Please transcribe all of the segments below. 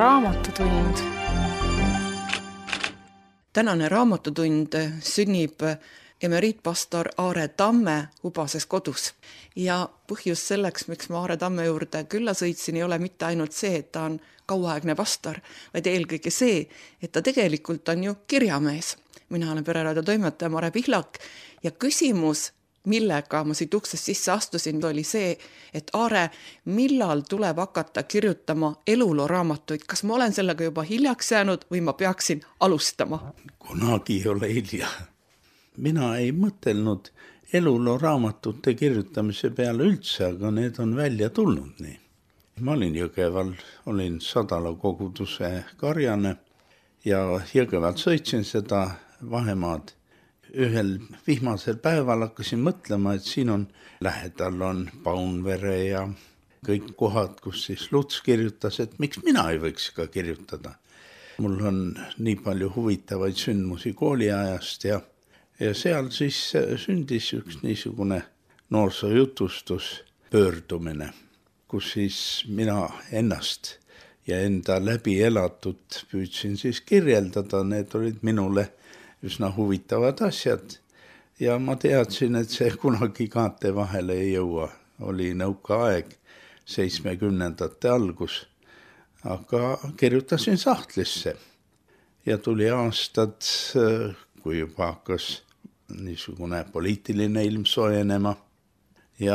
Raamatutund. Tänane raamatutund sünnib emeriitpastor Aare Tamme Ubases kodus. Ja põhjus selleks, miks ma Aare Tamme juurde külla sõitsin, ei ole mitte ainult see, et ta on kauaaegne pastor, vaid eelkõige see, et ta tegelikult on ju kirjamees. Mina olen Pereraadio toimetaja Mare Pihlak ja küsimus, millega ma siit uksest sisse astusin, oli see, et Aare, millal tuleb hakata kirjutama eluloo raamatuid? Kas ma olen sellega juba hiljaks jäänud või ma peaksin alustama? Kunagi ei ole hilja. Mina ei mõtelnud eluloo raamatute kirjutamise peale üldse, aga need on välja tulnud nii. Ma olin Jõgeval, olin Sadala koguduse karjane ja Jõgevalt sõitsin seda vahemaad. Ühel vihmasel päeval hakkasin mõtlema, et siin on lähedal on Paunvere ja kõik kohad, kus siis Luts kirjutas, et miks mina ei võiks ka kirjutada. Mul on nii palju huvitavaid sündmusi kooliajast ja seal siis sündis üks niisugune noorsoojutustus pöördumine, kus siis mina ennast ja enda läbi elatud püüdsin siis kirjeldada, need olid minule üsna huvitavad asjad ja ma teadsin, et see kunagi kaante vahele ei jõua. Oli nõukaaeg, 70ndate algus, aga kirjutasin sahtlisse ja tuli aastad, kui juba hakkas niisugune poliitiline ilm soojenema ja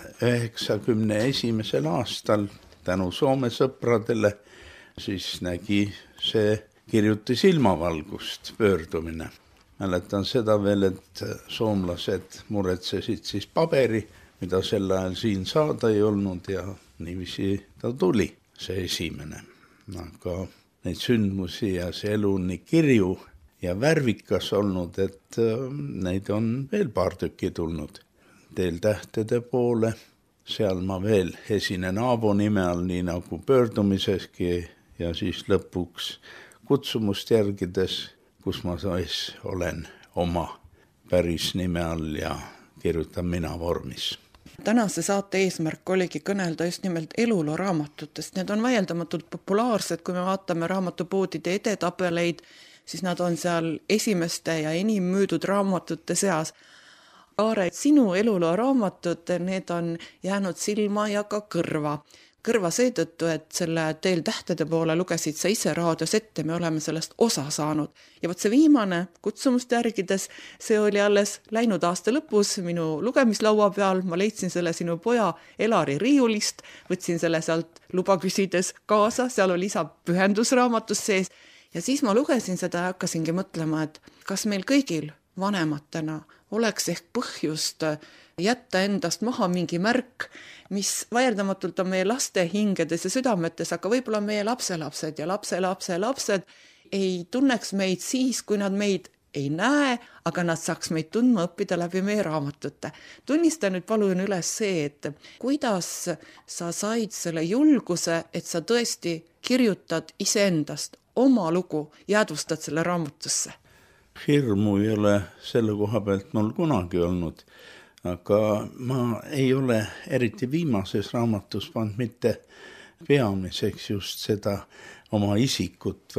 91. aastal tänu Soome sõpradele siis nägi see kirjutis ilmavalgust pöördumine. Mäletan seda veel, et soomlased muretsesid siis paberi, mida sel ajal siin saada ei olnud ja niiviisi ta tuli, see esimene. Aga neid sündmusi ja see elu on nii kirju ja värvikas olnud, et neid on veel paar tükki tulnud. Teel tähtede poole, seal ma veel esinen Aavo nime all, nii nagu pöördumiseski ja siis lõpuks kutsumust järgides, kus ma siis olen oma päris nime all ja kirjutan mina vormis. Tänase saate eesmärk oligi kõnelda just nimelt eluloo raamatutest. Need on vaieldamatult populaarsed, kui me vaatame raamatupoodide edetabeleid, siis nad on seal esimeste ja enim müüdud raamatute seas. Aare, sinu eluloo raamatud, need on jäänud silma ja ka kõrva. Kõrva seetõttu, et selle Teel tähtede poole lugesid sa ise raadios ette, me oleme sellest osa saanud. Ja võt see viimane kutsumust järgides, see oli alles läinud aasta lõpus minu lugemislaua peal, ma leidsin selle sinu poja Elari riiulist, võtsin selle sealt luba küsides kaasa, seal oli isa pühendusraamatus sees ja siis ma lugesin seda ja hakkasingi mõtlema, et kas meil kõigil vanematena oleks ehk põhjust jätta endast maha mingi märk, mis vaieldamatult on meie laste hingedes ja südametes, aga võib-olla meie lapselapsed ja lapselapsed ei tunneks meid siis, kui nad meid ei näe, aga nad saaks meid tundma õppida läbi meie raamatute. Tunnista nüüd palun üles see, et kuidas sa said selle julguse, et sa tõesti kirjutad iseendast oma lugu, jäädvustad selle raamatusse. Hirmu ei ole selle koha pealt mul kunagi olnud, aga ma ei ole eriti viimases raamatus pannud mitte peamiseks just seda oma isikut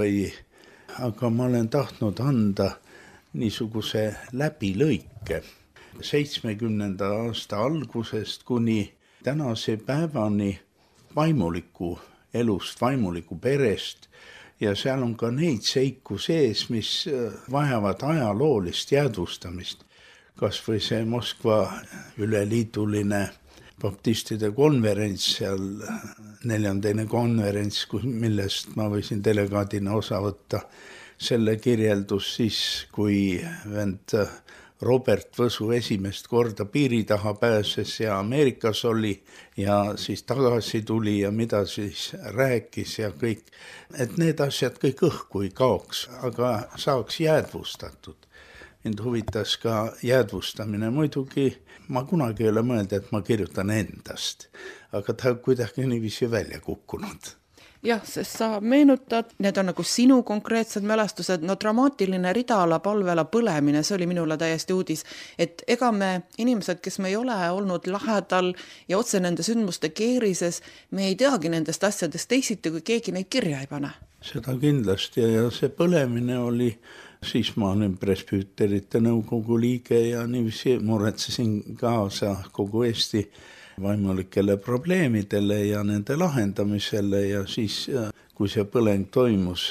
aga ma olen tahtnud anda niisuguse läbilõike 70. aasta algusest kuni tänase päevani vaimuliku elust, vaimuliku perest ja seal on ka neid seiku sees, mis vajavad ajaloolist jäädvustamist. Kas või see Moskva üleliiduline baptistide konverents, seal 4. konverents, millest ma võisin delegaadina osa võtta, selle kirjeldus siis, kui vend Robert Võsu esimest korda piiri taha pääses ja Ameerikas oli ja siis tagasi tuli ja mida siis rääkis ja kõik, et need asjad kõik õhku ei kaoks, aga saaks jäädvustatud. Mind huvitas ka jäädvustamine. Muidugi ma kunagi ei ole mõelda, et ma kirjutan endast, aga ta kuidagi niiviisi välja kukkunud. jah, sest sa meenutad, need on nagu sinu konkreetsed mälestused, no dramaatiline Ridala palvela põlemine, see oli minule täiesti uudis, et ega me inimesed, kes me ei ole olnud lähedal ja otse nende sündmuste keerises, me ei teagi nendest asjadest teisiti, kui keegi neid kirja ei pane. Seda kindlasti ja see põlemine oli, siis ma olin presbüüterite nõukogu liige ja niiviisi muretsesin kaasa kogu Eesti vaimulikele probleemidele ja nende lahendamisele ja siis, kui see põleng toimus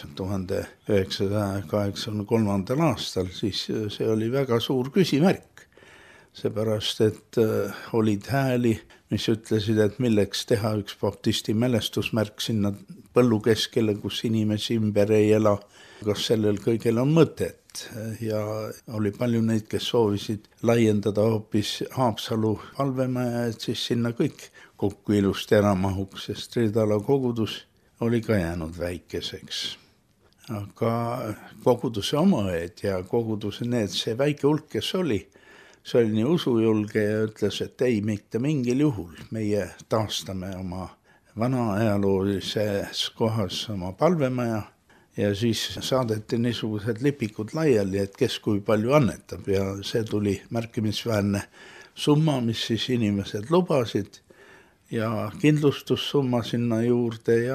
1983. aastal, siis see oli väga suur küsimärk. Seepärast, et olid hääli, mis ütlesid, et milleks teha üks baptisti mälestusmärk sinna põllu keskele, kus inimesi ümber ei ela, kas sellel kõigel on mõtet. Ja oli palju neid, kes soovisid laiendada hoopis Haapsalu palvemaja, et siis sinna kõik kokku ilusti ära mahuks, sest Ridala kogudus oli ka jäänud väikeseks. Aga koguduse omaed ja koguduse need, see väike hulk, kes oli, see oli nii usujulge ja ütles, et ei, mitte mingil juhul meie taastame oma vana ajaloolises kohas oma palvemaja. Ja siis saadeti niisugused lipikud laiali, et kes kui palju annetab ja see tuli märkimisväärne summa, mis siis inimesed lubasid ja kindlustussumma sinna juurde ja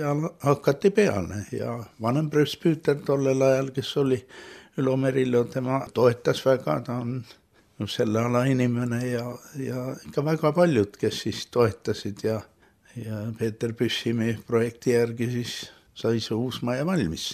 hakati peale ja vanem presbüüter tollel ajal, kes oli Ülo Merillo, tema toetas väga, ta on selle ala inimene ja ikka väga paljud, kes siis toetasid ja Peeter Püssimi projekti järgi siis sai see uusmaja valmis.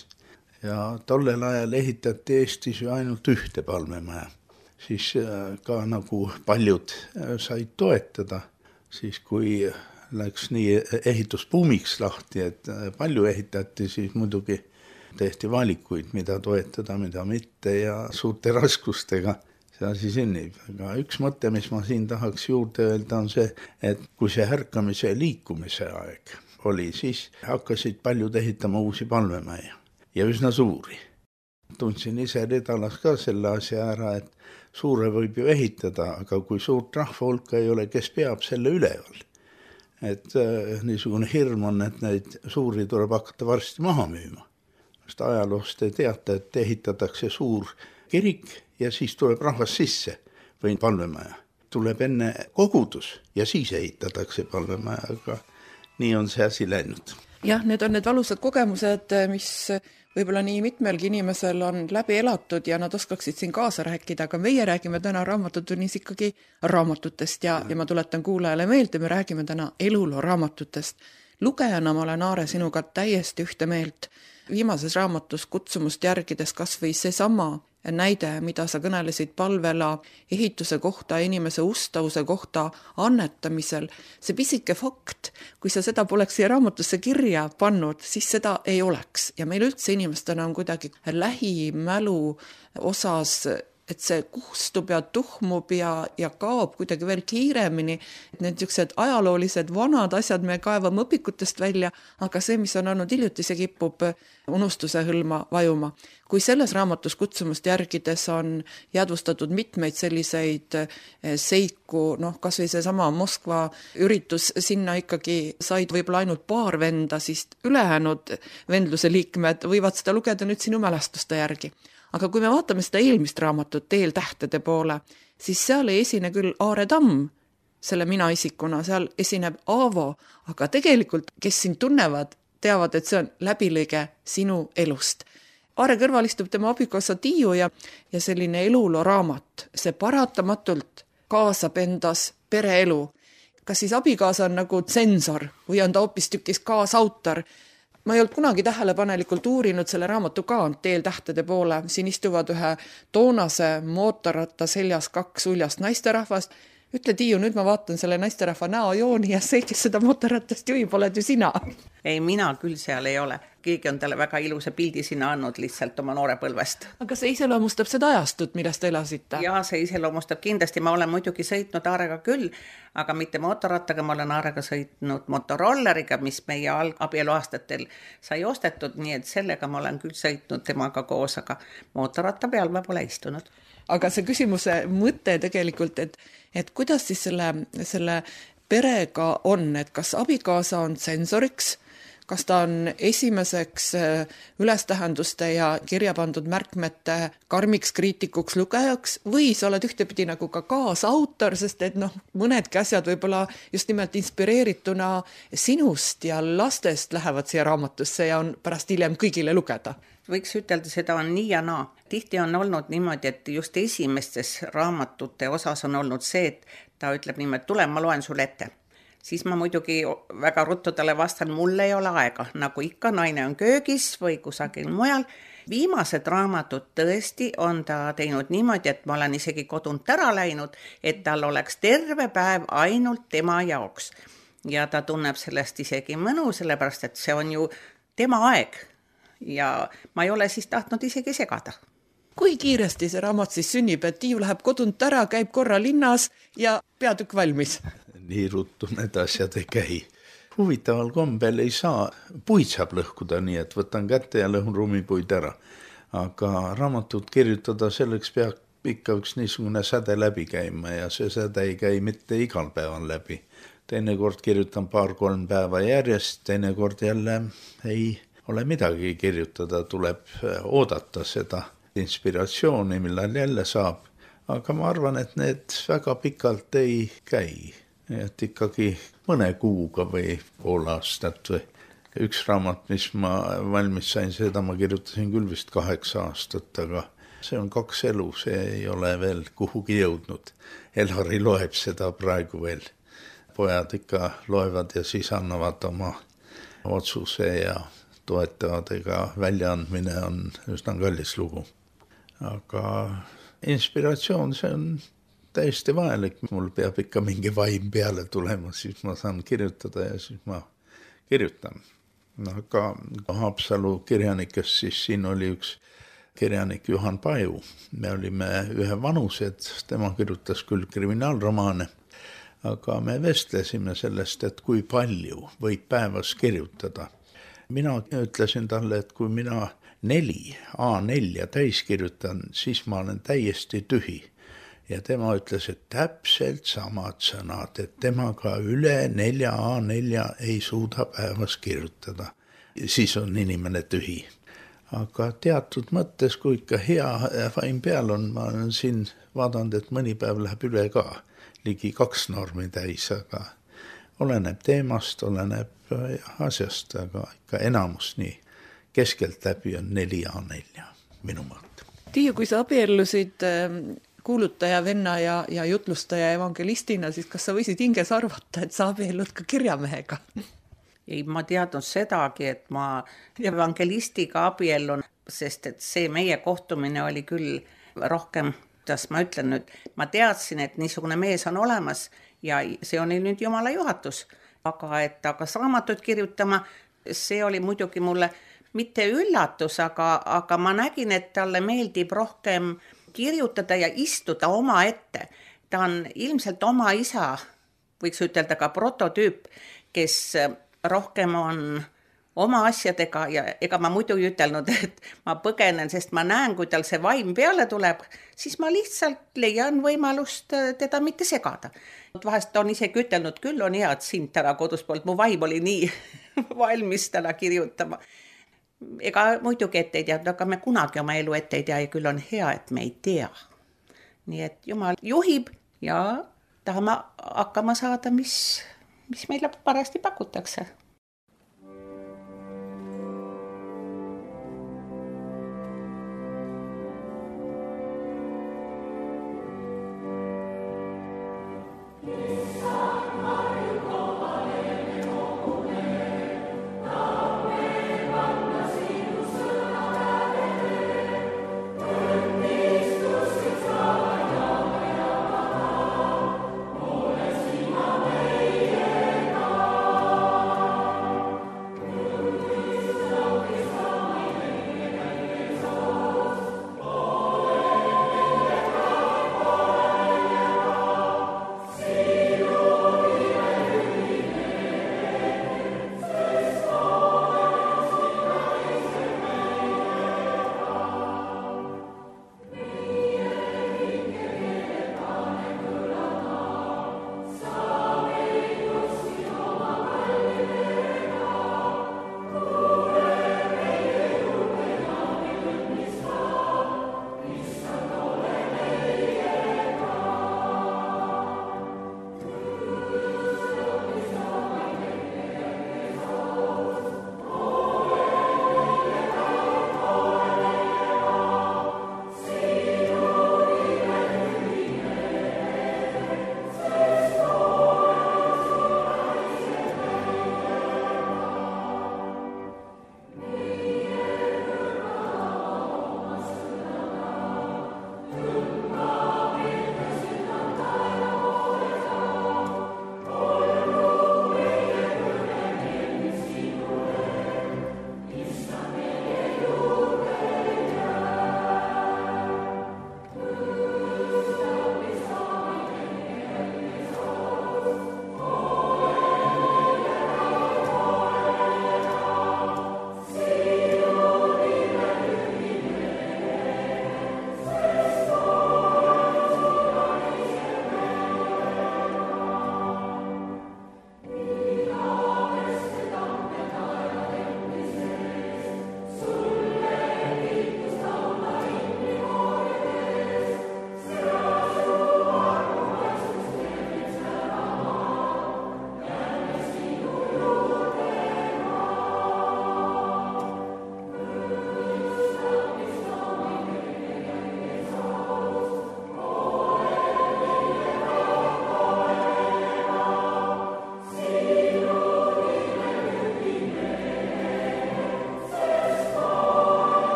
Ja tollel ajal ehitati Eestis ju ainult ühte palvemaja. Siis ka nagu paljud said toetada, siis kui läks nii ehitusbuumiks lahti, et palju ehitati, siis muidugi tehti valikuid, mida toetada, mida mitte ja suurte raskustega see asi sünnib. Aga üks mõte, mis ma siin tahaks juurde öelda, on see, et kui see ärkamise liikumise aeg oli, siis hakkasid paljud ehitama uusi palvemaja ja üsna suuri. Tundsin ise Ridalas ka selle asja ära, et suure võib ju ehitada, aga kui suurt rahva hulka ei ole, kes peab selle üleval. Et niisugune hirm on, et neid suuri tuleb hakata varsti maha müüma. Sest ajaloost ei teata, et ehitatakse suur kirik ja siis tuleb rahvas sisse või palvemaja. Tuleb enne kogudus ja siis ehitatakse palvemaja, aga nii on see asi läinud. Jah, need on need valusad kogemused, mis võib-olla nii mitmelgi inimesel on läbi elatud ja nad oskaksid siin kaasa rääkida, aga meie räägime täna Raamatutunnis ikkagi raamatutest ja ma tuletan kuulajale meelde, me räägime täna eluloo raamatutest. Lugejana ma olen, Aare, sinuga täiesti ühte meelt. Viimases raamatus kutsumust järgides kas või seesama näide, mida sa kõnelesid palvela ehituse kohta, inimese ustavuse kohta annetamisel, see pisike fakt, kui sa seda poleks siia raamatusse kirja pannud, siis seda ei oleks. Ja meil üldse inimestena on kuidagi lähimälu osas, et see kustub ja tuhmub ja kaob kuidagi veel kiiremini. Need niisugused ajaloolised vanad asjad me kaevame õpikutest välja, aga see, mis on olnud hiljuti, see kipub unustuse hõlma vajuma. Kui selles raamatus kutsumust järgides on jäädvustatud mitmeid selliseid seiku, kas või seesama Moskva üritus, sinna ikkagi said võib-olla ainult paar venda, siis ülejäänud vendluse liikmed võivad seda lugeda nüüd sinu mälestuste järgi. Aga kui me vaatame seda eelmist raamatut Teel tähtede poole, siis seal ei esine küll Aare Tamm, selle mina isikuna, seal esineb Aavo, aga tegelikult, kes sind tunnevad, teavad, et see on läbilõige sinu elust. Aare kõrval istub tema abikaasa Tiiu ja selline eluloo raamat, see paratamatult kaasab endas pereelu. Kas siis abikaasa on nagu tsensor või on ta hoopis tükis kaasautor? Ma ei olnud kunagi tähelepanelikult uurinud selle raamatu kaant Teel tähtede poole. Siin istuvad ühe toonase mootorratta seljas 2 uljast naisterahvast. Ütle, Tiiu, nüüd ma vaatan selle naisterahva näojooni ja see, kes seda mootorratast juhib, oled ju sina. Ei, mina küll seal ei ole. Keegi on talle väga ilusa pildi sinna andnud lihtsalt oma noore põlvest. Aga see iseloomustab seda ajastut, millest te elasite? Jaa, see iseloomustab kindlasti. Ma olen muidugi sõitnud Aarega küll, aga mitte mootorrattaga. Ma olen Aarega sõitnud motorolleriga, mis meie abieluaastatel sai ostetud, nii et sellega ma olen küll sõitnud temaga koos, aga mootorratta peal ma pole istunud. Aga see küsimuse mõte tegelikult, et kuidas siis selle perega on, et kas abikaasa on tsensoriks, kas ta on esimeseks ülestähenduste ja kirja pandud märkmete karmiks kriitikuks lugejaks või sa oled ühtepidi nagu ka kaasautor, sest et mõnedki asjad võib-olla just nimelt inspireerituna sinust ja lastest lähevad siia raamatusse ja on pärast hiljem kõigile lugeda? Võiks ütelda, seda on nii ja naa. Tihti on olnud niimoodi, et just esimestes raamatute osas on olnud see, et ta ütleb niimoodi, tule, ma loen sulle ette. Siis ma muidugi väga ruttu talle vastan, mul ei ole aega, nagu ikka, naine on köögis või kusagil mujal. Viimased raamatud tõesti on ta teinud niimoodi, et ma olen isegi kodunt ära läinud, et tal oleks terve päev ainult tema jaoks. Ja ta tunneb sellest isegi mõnu, sellepärast, et see on ju tema aeg. Ja ma ei ole siis tahtnud isegi segada. Kui kiiresti see raamat siis sünnib, et Tiiu läheb kodunt ära, käib korra linnas ja peatükk valmis? Nii ruttu need asjad ei käi. Huvitaval kombel ei saa, puid saab lõhkuda nii, et võtan kätte ja lõhun ruumipuid ära. Aga raamatut kirjutada selleks peab ikka üks niisugune säde läbi käima ja see säde ei käi mitte igal päeval läbi. Teinekord kirjutan 2-3 päeva järjest, teinekord jälle ei ole midagi kirjutada, tuleb oodata seda inspiratsiooni, millal jälle saab. Aga ma arvan, et need väga pikalt ei käi. Et ikkagi mõne kuuga või pool aastat või üks raamat, mis ma valmis sain, seda ma kirjutasin küll vist 8 aastat, aga see on 2 elu, see ei ole veel kuhugi jõudnud. Elari loeb seda praegu veel. Pojad ikka loevad ja siis annavad oma otsuse ja toetavad, ega väljaandmine on üsna kallis lugu. Aga inspiratsioon, see on täiesti vajalik. Mul peab ikka mingi vaim peale tulema, siis ma saan kirjutada ja siis ma kirjutan. Aga Haapsalu kirjanikest, siis siin oli üks kirjanik Juhan Paju. Me olime ühe vanused, tema kirjutas küll kriminaalromaane, aga me vestlesime sellest, et kui palju võib päevas kirjutada. Mina ütlesin talle, et kui mina 4 A4 täis kirjutan, siis ma olen täiesti tühi. Ja tema ütles, et täpselt samad sõnad, et temaga üle 4 A4 ei suuda päevas kirjutada. Siis on inimene tühi. Aga teatud mõttes, kui ikka hea vaim peal on, ma olen siin vaadanud, et mõni päev läheb üle ka. Ligi 2 normi täis, aga oleneb teemast, oleneb asjast, aga ikka enamus nii keskelt läbi on 4 A4 minu mõtte. Tiiu, kui sa abiellusid kuulutaja, venna ja jutlustaja evangelistina, siis kas sa võisid hinges arvata, et sa abiellud ka kirjamehega? Ei, ma teadnud sedagi, et ma evangelistiga abiellun, sest et see meie kohtumine oli küll rohkem, kuidas ma ütlen nüüd, ma teadsin, et niisugune mees on olemas ja see oli nüüd Jumala juhatus. Aga et hakkas raamatut kirjutama, see oli muidugi mulle mitte üllatus, aga ma nägin, et talle meeldib rohkem kirjutada ja istuda oma ette. Ta on ilmselt oma isa, võiks ütelda ka prototüüp, kes rohkem on oma asjadega ja ega ma muidu ei ütelnud, et ma põgenen, sest ma näen, kui tal see vaim peale tuleb, siis ma lihtsalt leian võimalust teda mitte segada. Vahest on isegi ütelnud, küll on hea, et sind täna kodus poolt, mu vaim oli nii valmis täna kirjutama. Ega muidugi ette ei teadnud, aga me kunagi oma elu ette ei tea ja küll on hea, et me ei tea. Nii et Jumal juhib ja tahame hakkama saada, mis meile parasti pakutakse.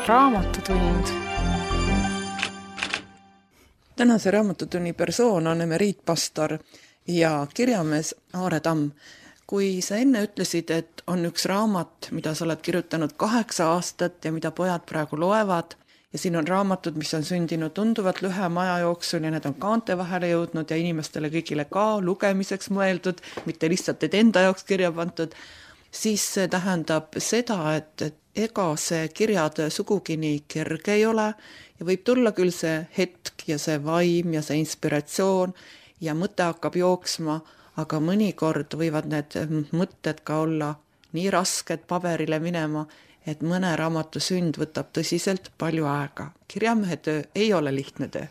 raamatutund. Tänase raamatutunni persoon on emeriitpastor ja kirjamees Aare Tamm. Kui sa enne ütlesid, et on üks raamat, mida sa oled kirjutanud 8 aastat ja mida pojad praegu loevad, ja siin on raamatud, mis on sündinud tunduvalt lühema aja jooksul ja need on kaante vahele jõudnud ja inimestele kõigile ka lugemiseks mõeldud, mitte lihtsalt enda jaoks kirja pandud, siis see tähendab seda, et ega see kirjatöö sugugi nii kerge ei ole ja võib tulla küll see hetk ja see vaim ja see inspiratsioon ja mõte hakkab jooksma, aga mõnikord võivad need mõtted ka olla nii rasked paberile minema, et mõne raamatu sünd võtab tõsiselt palju aega. Kirjamehe töö ei ole lihtne töö.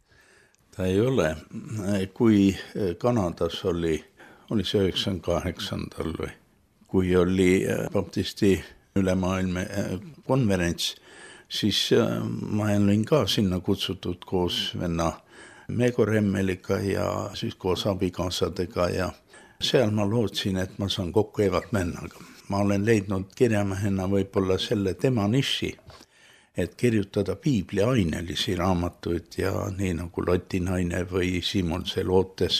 Ta ei ole. Kui Kanadas oli see 98. või kui oli baptisti ülemaailma konverents, siis ma olin ka sinna kutsutud koos venna Meego Remmeliga ja siis koos abikaasadega ja seal ma lootsin, et ma saan kokku Evald Männaga. Ma olen leidnud kirjamehena võib-olla selle tema niši, et kirjutada piibli ainelisi raamatuid ja nii nagu Loti naine või Simon Zelotes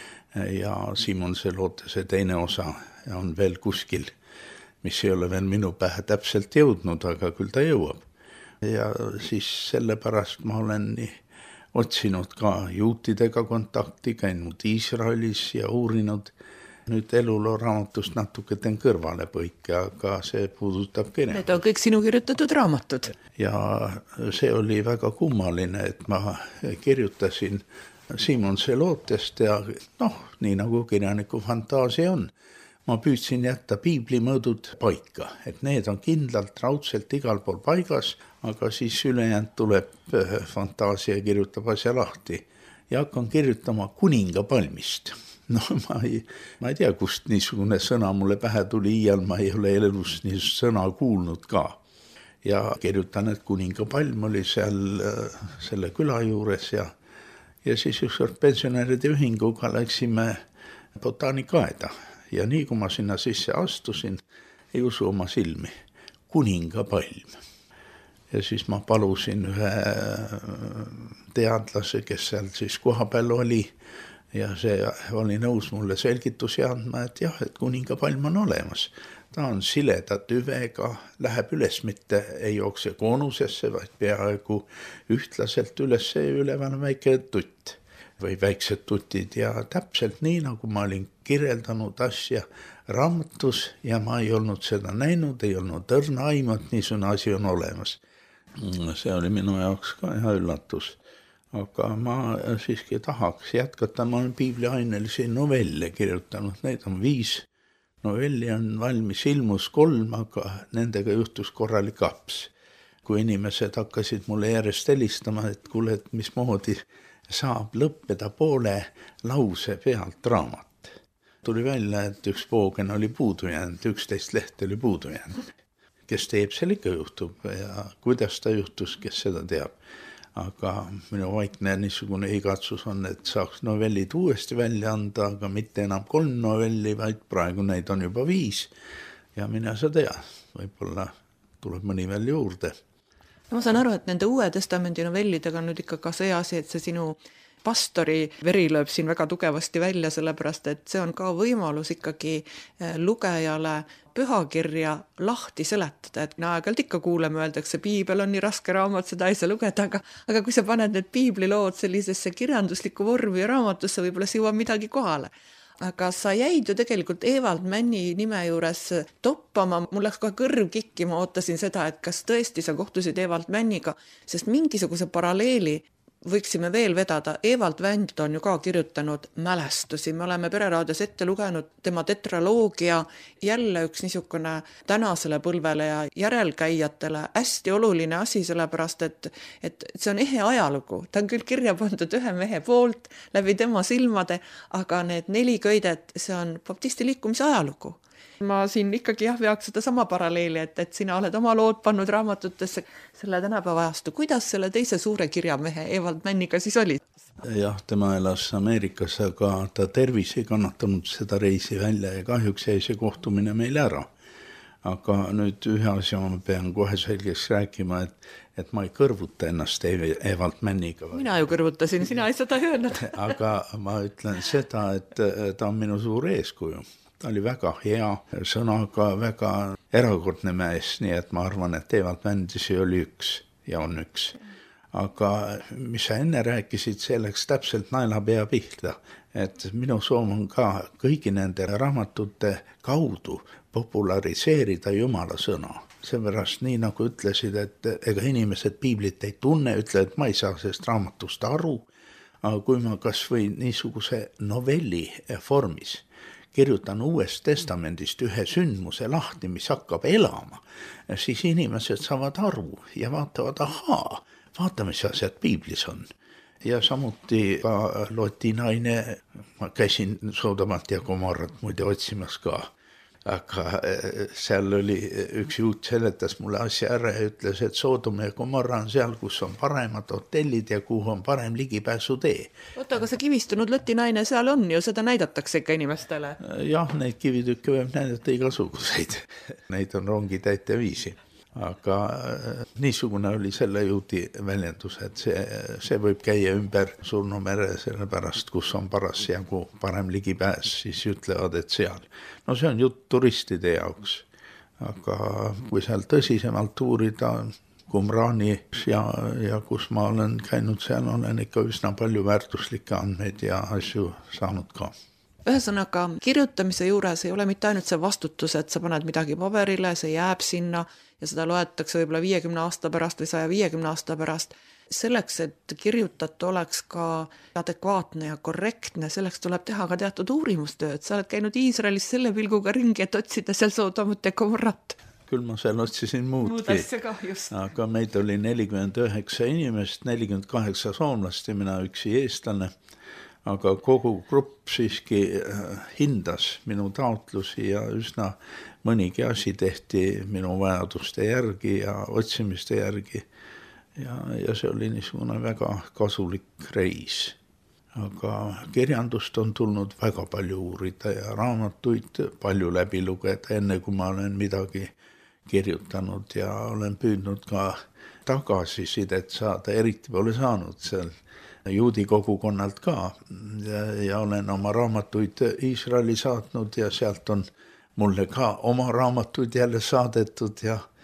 ja Simon Zelotese teine osa on veel kuskil, mis ei ole veel minu pähe täpselt jõudnud, aga küll ta jõuab. Ja siis sellepärast ma olen otsinud ka juutidega kontakti, käinud Iisraelis ja uurinud. Nüüd eluloo raamatust natuke teen kõrvale põike, aga see puudutab kirja. Need on kõik sinu kirjutatud raamatud. Ja see oli väga kummaline, et ma kirjutasin Simon Zelotest ja nii nagu kirjaniku fantaasia on. Ma püüdsin jätta piiblimõõdud paika, et need on kindlalt raudselt igal pool paigas, aga siis ülejäänud tuleb fantaasia ja kirjutab asja lahti. Ja hakkan kirjutama kuninga palmist. Ma ei tea, kust niisugune sõna mulle pähe tuli, iial ma ei ole elus niisugust sõna kuulnud ka. Ja kirjutan, et kuninga palm oli seal selle küla juures ja siis ükskord pensionäride ühinguga läksime botaanikaeda. Ja nii kui ma sinna sisse astusin, ei usu oma silmi, kuninga palm. Ja siis ma palusin ühe teadlase, kes seal siis koha peal oli, ja see oli nõus mulle selgitusi andma, et jah, et kuninga palm on olemas. Ta on sileda tüvega, läheb üles, mitte ei jookse koonusesse, vaid peaaegu ühtlaselt üles ja üleval väike tutt või väiksed tutid ja täpselt nii, nagu ma olin kirjeldanud asja raamatus ja ma ei olnud seda näinud, ei olnud õrna aimu, et niisugune asi on olemas. See oli minu jaoks ka hea üllatus. Aga ma siiski tahaks jätkata, ma olen piibliainelisi novelle kirjutanud, neid on 5 novelli on valmis, ilmus 3, aga nendega juhtus korralik aps. Kui inimesed hakkasid mulle järjest helistama, et kuule, et mismoodi saab lõppeda poole lause pealt raamat. Tuli välja, et üks poogen oli puudu jäänud, 11 lehte oli puudu jäänud. Kes teeb, seal ikka juhtub ja kuidas ta juhtus, kes seda teab. Aga minu vaikne niisugune igatsus on, et saaks novellid uuesti välja anda, aga mitte enam 3 novelli, vaid praegu neid on juba 5 ja mina sa tea, võib-olla tuleb mõni veel juurde. Ma saan aru, et nende Uue Testamendi novellidega on nüüd ikka ka see asi, et see sinu pastori veri lööb siin väga tugevasti välja, sellepärast et see on ka võimalus ikkagi lugejale pühakirja lahti seletada, et aeg-ajalt ikka kuuleme, öeldakse, piibel on nii raske raamat, seda ei saa lugeda, aga kui sa paned need piiblilood sellisesse kirjanduslikku vormi ja raamatusse, võib-olla see jõuab midagi kohale. Aga sa jäid ju tegelikult Evald Männi nime juures toppama, mul läks kohe kõrv kikki, ma ootasin seda, et kas tõesti sa kohtusid Evald Männiga, sest mingisuguse paralleeli võiksime veel vedada. Evald Mänd on ju ka kirjutanud mälestusi, me oleme Pereraadios ette lugenud tema tetraloogia, jälle üks niisugune tänasele põlvele ja järelkäijatele hästi oluline asi, sellepärast et see on ehe ajalugu, ta on küll kirja pandud ühe mehe poolt läbi tema silmade, aga need 4 köidet, see on baptisti liikumise ajalugu. Ma siin ikkagi veaks seda sama paralleeli, et sina oled oma lood pannud raamatutesse selle tänapäeva ajastu. Kuidas selle teise suure kirjamehe Evald Männiga siis oli? Jah, tema elas Ameerikas, aga ta tervis ei kannatanud seda reisi välja ja kahjuks jäi see kohtumine meil ära. aga nüüd ühe asja ma pean kohe selgeks rääkima, et ma ei kõrvuta ennast Evald Männiga. Mina ju kõrvutasin, sina ei seda öelnud. Aga ma ütlen seda, et ta on minu suur eeskuju. Ta oli väga hea sõnaga, väga erakordne mees, nii et ma arvan, et Evald Mändisi oli üks ja on üks. Aga mis sa enne rääkisid, see läks täpselt naelapea pihta, et minu soov on ka kõigi nende raamatute kaudu populariseerida Jumala sõna. Seepärast nii nagu ütlesid, et ega inimesed piiblit ei tunne, ütlevad, et ma ei saa sellest raamatust aru, aga kui ma kas või niisuguse novelli vormis kirjutan Uuest Testamendist ühe sündmuse lahti, mis hakkab elama, siis inimesed saavad aru ja vaatavad, ahaa, vaata, mis asjad piiblis on. Ja samuti ka Loti naine, ma käisin Sodomat ja Gomorrat muide otsimas ka, aga seal oli üks juut seletas mulle asja ära ja ütles, et Sodom ja Gomorra on seal, kus on paremad hotellid ja kuhu on parem ligipääsutee. Oota, aga see kivistunud Loti naine seal on ju, seda näidatakse ikka inimestele? Jah, neid kivitükke võib näidata igasuguseid. Neid on rongi täite viisi. Aga niisugune oli selle juudi väljendus, et see võib käia ümber Surnumere sellepärast, kus on parasjagu parem ligipääs, siis ütlevad, et seal. No see on jutt turistide jaoks, aga kui seal tõsisemalt uurida Qumrani ja kus ma olen käinud, seal olen ikka üsna palju väärtuslikke andmeid ja asju saanud ka. Ühesõnaga, kirjutamise juures ei ole mitte ainult see vastutus, et sa paned midagi paberile, see jääb sinna ja seda loetakse võib-olla 50 aasta pärast või 150 aasta pärast. Selleks, et kirjutatu oleks ka adekvaatne ja korrektne, selleks tuleb teha ka teatud uurimustööd. Sa oled käinud Iisraelis selle pilguga ringi, et otsida seal Sodomut ja Gomorrat. Küll ma seal otsisin muudki, ka, just. Aga meid oli 49 inimest, 48 soomlast ja mina üksi eestlane. Aga kogu grupp siiski hindas minu taotlusi ja üsna mõnigi asi tehti minu vajaduste järgi ja otsimiste järgi. Ja see oli niisugune väga kasulik reis. Aga kirjandust on tulnud väga palju uurida ja raamatuid palju läbi lugeda, enne kui ma olen midagi kirjutanud ja olen püüdnud ka tagasisidet saada, eriti pole saanud seal juudi kogukonnalt ka ja olen oma raamatuid Iisraeli saatnud ja sealt on mulle ka oma raamatuid jälle saadetud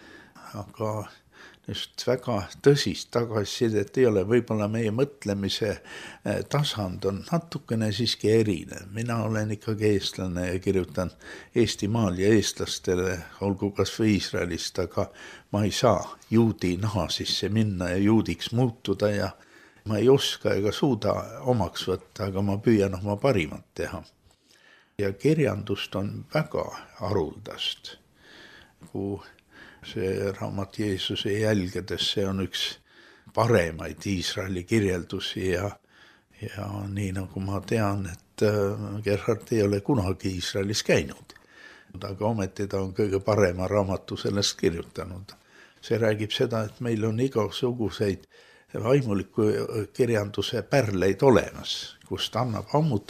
aga just väga tõsist tagasisidet ei ole, võib-olla meie mõtlemise tasand on natukene siiski erinev. Mina olen ikkagi eestlane ja kirjutan Eestimaal ja eestlastele, olgu kas või Iisraelist, aga ma ei saa juudi naha sisse minna ja juudiks muutuda ja ma ei oska ega suuda omaks võtta, aga ma püüan oma parimat teha. Ja kirjandust on väga haruldast. Kui see raamat Jeesuse jälgedes, see on üks paremaid Iisraeli kirjeldusi ja nii nagu ma tean, et Gerhard ei ole kunagi Iisraelis käinud. Aga ometi ta on kõige parema raamatu sellest kirjutanud. See räägib seda, et meil on igasuguseid vaimuliku kirjanduse pärleid olemas, kust annab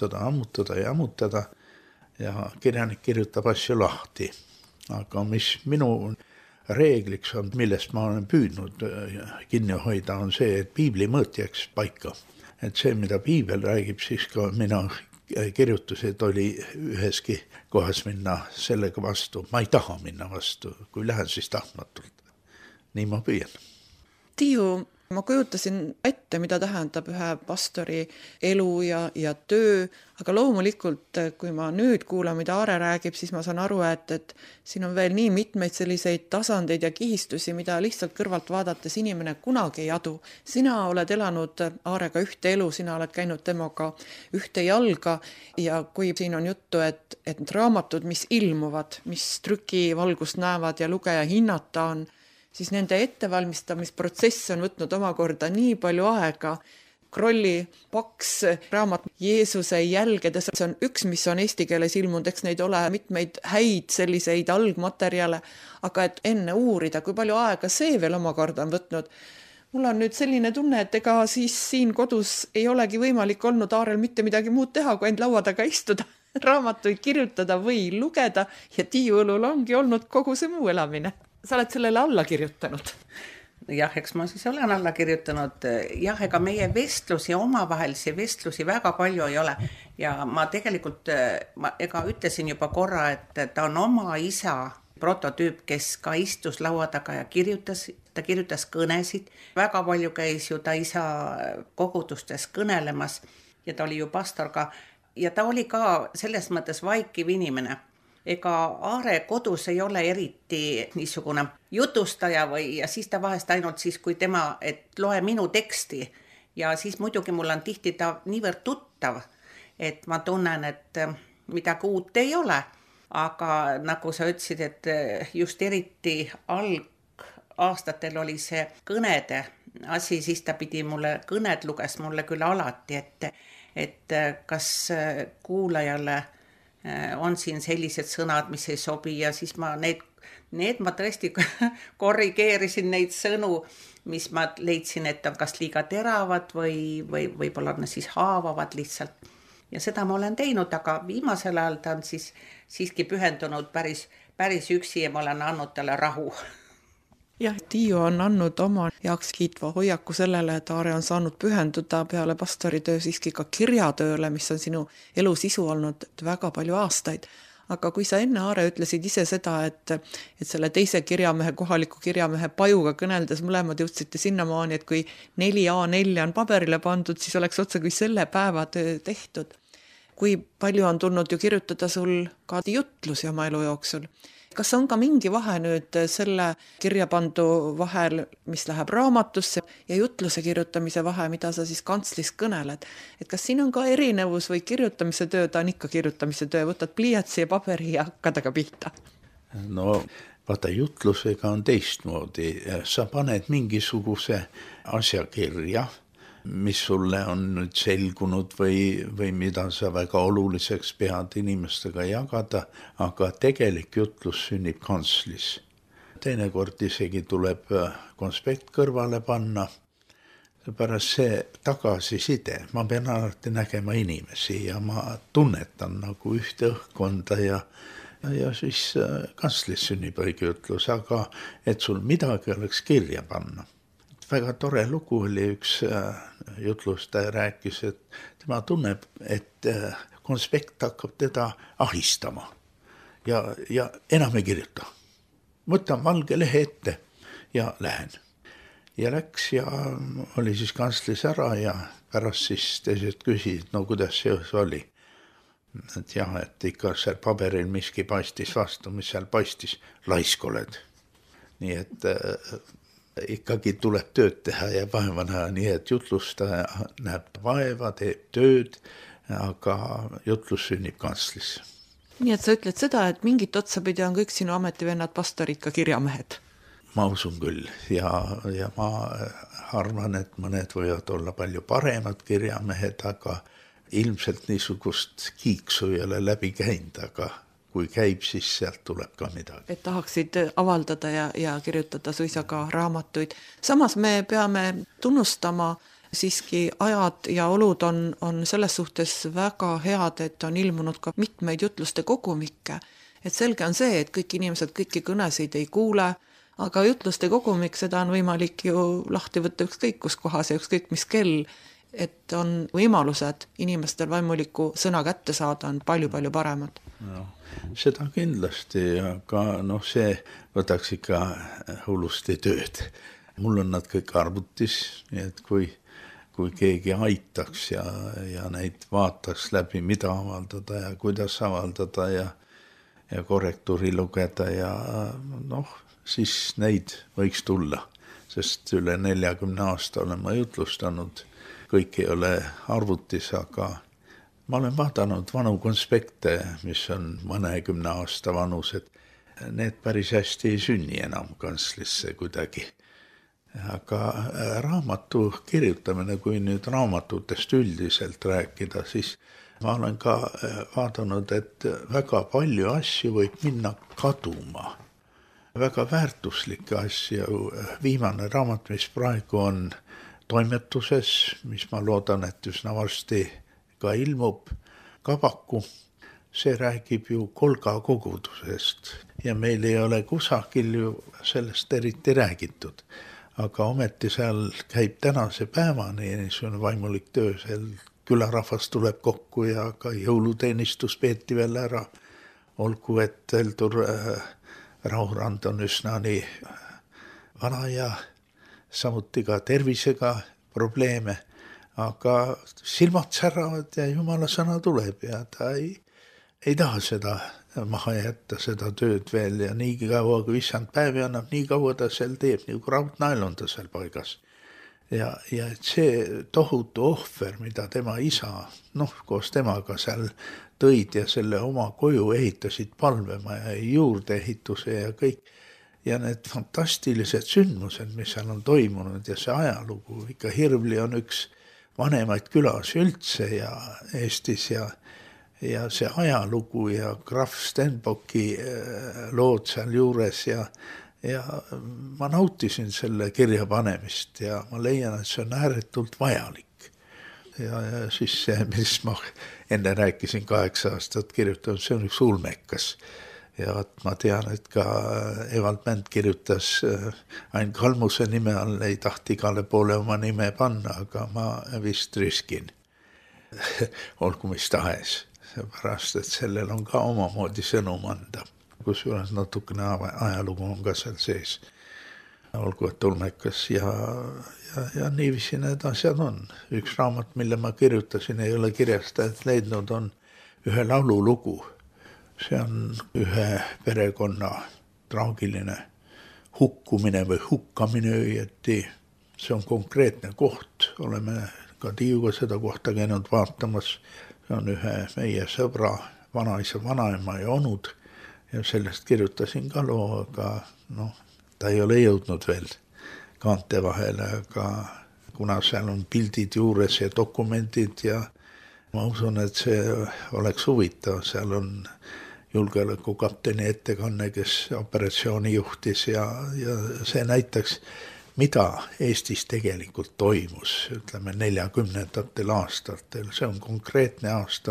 ammutada ja kirjanik kirjutab asju lahti. Aga mis minu reegliks on, millest ma olen püüdnud kinni hoida, on see, et piibli mõõt jääks paika. Et see, mida piibel räägib, siis ka mina kirjutused oli üheski kohas minna sellega vastu. Ma ei taha minna vastu, kui lähen siis tahtmatult. Nii ma püüan. Tiiu, ma kujutasin ette, mida tähendab ühe pastori elu ja töö, aga loomulikult, kui ma nüüd kuulan, mida Aare räägib, siis ma saan aru, et siin on veel nii mitmeid selliseid tasandeid ja kihistusi, mida lihtsalt kõrvalt vaadates inimene kunagi ei adu. Sina oled elanud Aarega ühte elu, sina oled käinud temaga ühte jalga ja kui siin on juttu, et raamatud, mis ilmuvad, mis trükivalgust näevad ja lugeja hinnata on, siis nende ettevalmistamisprotsess on võtnud omakorda nii palju aega. Krolli paks raamat Jeesuse jälgedes, see on üks, mis on eesti keeles ilmunud, eks neid ole mitmeid häid selliseid algmaterjale, aga et enne uurida, kui palju aega see veel omakorda on võtnud. Mul on nüüd selline tunne, et ega siis siin kodus ei olegi võimalik olnud Aarel mitte midagi muud teha, kui end laua taga istuda raamatuid kirjutada või lugeda ja Tiiu õlul ongi olnud kogu see muu elamine. Sa oled sellele alla kirjutanud. Jah, eks ma siis olen alla kirjutanud. Jah, ega meie vestlusi, omavahelisi vestlusi väga palju ei ole. Ja ma tegelikult, ega ütlesin juba korra, et ta on oma isa prototüüp, kes ka istus laua taga ja ta kirjutas kõnesid. Väga palju käis ju ta isa kogudustes kõnelemas ja ta oli ju pastor ka. Ja ta oli ka selles mõttes vaikiv inimene. Ega Aare kodus ei ole eriti niisugune jutustaja ja siis ta vahest ainult siis, kui tema, et loe minu teksti ja siis muidugi mul on tihti ta niivõrd tuttav, et ma tunnen, et midagi uut ei ole, aga nagu sa ütlesid, et just eriti algaastatel oli see kõnede asi, siis ta pidi kõned luges mulle küll alati, et kas kuulajale on siin sellised sõnad, mis ei sobi ja siis ma ma tõesti korrigeerisin neid sõnu, mis ma leidsin, et on kas liiga teravad või võib-olla on siis haavavad lihtsalt. Ja seda ma olen teinud, aga viimasel ajal ta on siiski pühendunud päris üksi ja ma olen andnud talle rahu. Jah, Tiiu on andnud oma jaoks kiitva hoiaku sellele, et Aare on saanud pühenduda peale pastoritöö siiski ka kirjatööle, mis on sinu elu sisu olnud väga palju aastaid. Aga kui sa enne, Aare, ütlesid ise seda, et selle teise kirjamehe, kohaliku kirjamehe Pajuga kõneldes mõlemad jõudsite sinnamaani, et kui 4 A4 on paberile pandud, siis oleks otse kui selle päeva töö tehtud. Kui palju on tulnud ju kirjutada sul ka jutlusi oma elu jooksul? Kas on ka mingi vahe nüüd selle kirjapandu vahel, mis läheb raamatusse ja jutluse kirjutamise vahe, mida sa siis kantslis kõneled? Et kas siin on ka erinevus või kirjutamise töö, ta on ikka kirjutamise töö, võtad pliiatsi ja paberi ja hakkadaga pihta? No vaata, jutlusega on teistmoodi. Sa paned mingisuguse asja kirja, mis sulle on nüüd selgunud või mida sa väga oluliseks pead inimestega jagada, aga tegelik jutlus sünnib kantslis. Teinekord isegi tuleb konspekt kõrvale panna. Pärast see tagasiside, ma pean alati nägema inimesi ja ma tunnetan nagu ühte õhkkonda ja siis kantslis sünnib õige jutlus, aga et sul midagi oleks kirja panna. Väga tore lugu oli üks jutlustaja rääkis, et tema tunneb, et konspekt hakkab teda ahistama ja enam ei kirjuta. Võtan valge lehe ette ja lähen. Ja läks ja oli siis kantslis ära ja pärast siis teised küsisid, no kuidas see oli. Et jah, et ikka seal paberil miski paistis vastu, mis seal paistis, laisk oled. Nii et ikkagi tuleb tööd teha ja vaeva näha, nii et jutlustaja näeb vaeva, teeb tööd, aga jutlus sünnib kantslis. Nii et sa ütled seda, et mingit otsapidi on kõik sinu ametivennad pastorid ka kirjamehed? Ma usun küll ja ma arvan, et mõned võivad olla palju paremad kirjamehed, aga ilmselt niisugust kiiksu ei ole läbi käinud, aga kui käib, siis sealt tuleb ka midagi. Et tahaksid avaldada ja kirjutada suisa ka raamatuid. Samas me peame tunnustama siiski ajad ja olud on selles suhtes väga head, et on ilmunud ka mitmeid jutluste kogumikke. Et selge on see, et kõik inimesed kõiki kõnesid ei kuule, aga jutluste kogumik, seda on võimalik ju lahti võtta ükskõik kus kohas ja ükskõik mis kell, et on võimalused inimestel vaimuliku sõna kätte saada on palju-palju paremad. No, seda kindlasti, aga see võtaks ikka hullusti tööd. Mul on nad kõik arvutis, nii et kui keegi aitaks ja neid vaataks läbi, mida avaldada ja kuidas avaldada ja korrektuuri lugeda ja siis neid võiks tulla, sest üle 40 aasta olen ma jutlustanud. Kõik ei ole arvutis, aga ma olen vaadanud vanu konspekte, mis on mõnekümne aasta vanused. Need päris hästi ei sünni enam kantslisse kuidagi. Aga raamatu kirjutamine, kui nüüd raamatutest üldiselt rääkida, siis ma olen ka vaadanud, et väga palju asju võib minna kaduma. Väga väärtuslikke asju. Viimane raamat, mis praegu on toimetuses, mis ma loodan, et üsna varsti ka ilmub, Kabaku. see räägib ju Kolga kogudusest ja meil ei ole kusagil ju sellest eriti räägitud. Aga ometi seal käib tänase päevani niisugune vaimulik töö, seal külarahvas tuleb kokku ja ka jõuluteenistus peeti veel ära. Olgu, et Heldur Rahurand on üsna nii vana ja samuti ka tervisega probleeme, aga silmad säravad ja Jumala sõna tuleb ja ta ei taha seda maha jätta, seda tööd veel ja nii kaua, kui issand päevi annab, nii kaua ta seal teeb, nagu raudnael on ta seal paigas. Ja see tohutu ohver, mida tema isa, koos temaga seal tõid ja selle oma koju ehitasid palvema ja juurdeehituse ja kõik. Ja need fantastilised sündmused, mis seal on toimunud ja see ajalugu, ikka Hirvli on üks vanemaid külas üldse ja Eestis ja see ajalugu ja Graf Stenbocki lood seal juures ja ma nautisin selle kirja panemist ja ma leian, et see on ääretult vajalik. Ja siis see, mis ma enne rääkisin 8 aastat kirjutanud, see on üks ulmekas. Ja ma tean, et ka Evald Mänd kirjutas Ain Kalmuse nime all, ei tahti igale poole oma nime panna, aga ma vist riskin. Olgu mis tahes. Pärast, et sellel on ka omamoodi sõnum anda, kusjuures natukene ajalugu on ka seal sees. Olgu, et ulmekas ja niiviisi need asjad on. Üks raamat, mille ma kirjutasin, ei ole kirjastajat leidnud, on ühe laululugu. See on ühe perekonna traagiline hukkumine või hukkamine õieti. See on konkreetne koht, oleme ka Tiiuga seda kohta käinud vaatamas. See on ühe meie sõbra, vanaisa, vanaema ja onud ja sellest kirjutasin ka loo, aga ta ei ole jõudnud veel kaante vahele, aga kuna seal on pildid juures ja dokumendid ja ma usun, et see oleks huvitav, seal on julgeolekukapteni ettekanne, kes operatsiooni juhtis ja see näitaks, mida Eestis tegelikult toimus, ütleme 40. aastatel. See on konkreetne aasta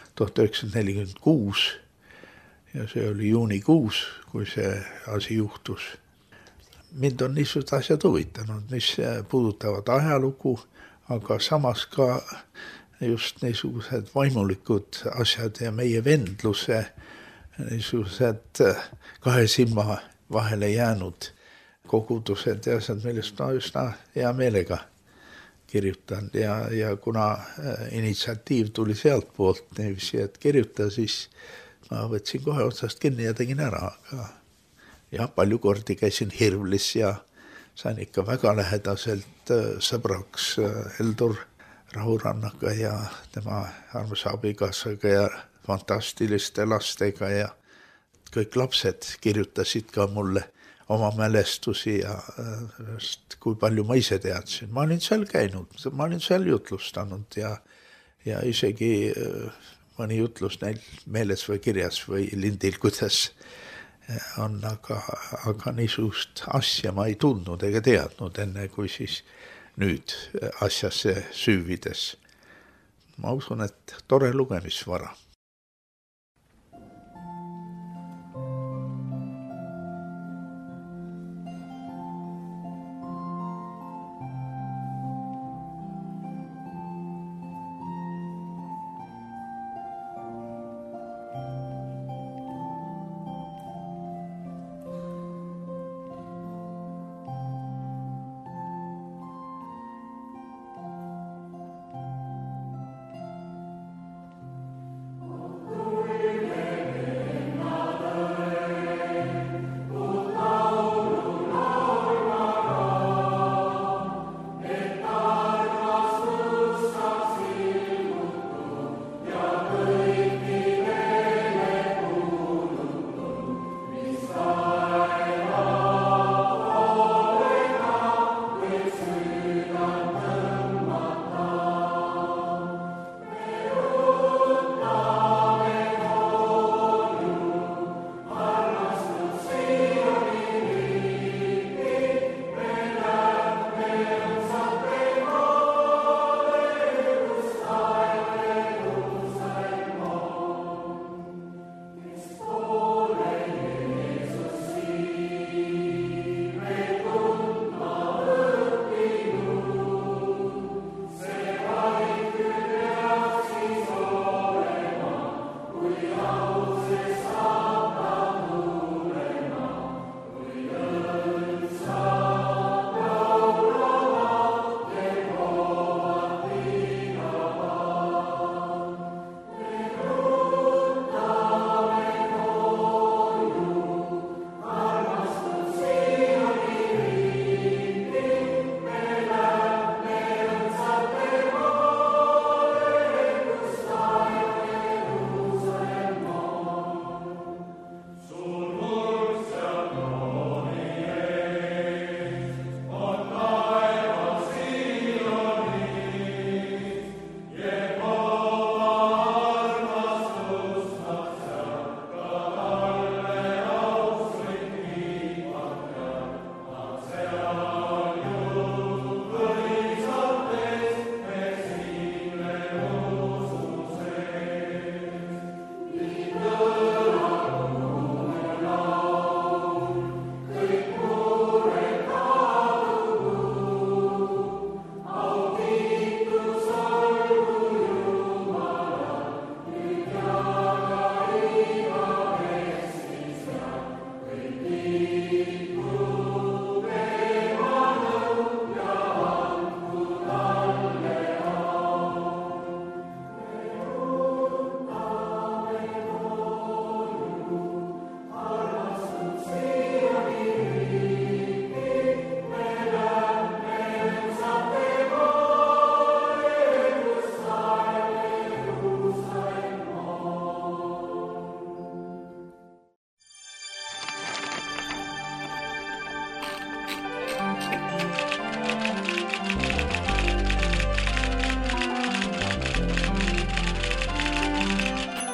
1946 ja see oli juunikuus, kui see asi juhtus. Mind on niisugused asjad huvitanud, mis puudutavad ajalugu, aga samas ka just niisugused vaimulikud asjad ja meie vendluse niisugused 2 silma vahele jäänud kogudused ja asjad, millest ma üsna hea meelega kirjutan ja kuna initsiatiiv tuli sealt poolt niiviisi, et kirjuta, siis ma võtsin kohe otsast kinni ja tegin ära. Ja palju kordi käisin Hirvlis ja sain ikka väga lähedaselt sõbraks Heldur Rahurannaga ja tema armsa abikaasaga ja fantastiliste lastega ja kõik lapsed kirjutasid ka mulle oma mälestusi ja kui palju ma ise teadsin. Ma olin seal käinud, ma olin seal jutlustanud ja isegi mõni jutlus neil meeles või kirjas või lindil, kuidas on, aga niisugust asja ma ei tundnud ega teadnud enne, kui siis nüüd asjasse süüvides. Ma usun, et tore lugemisvara.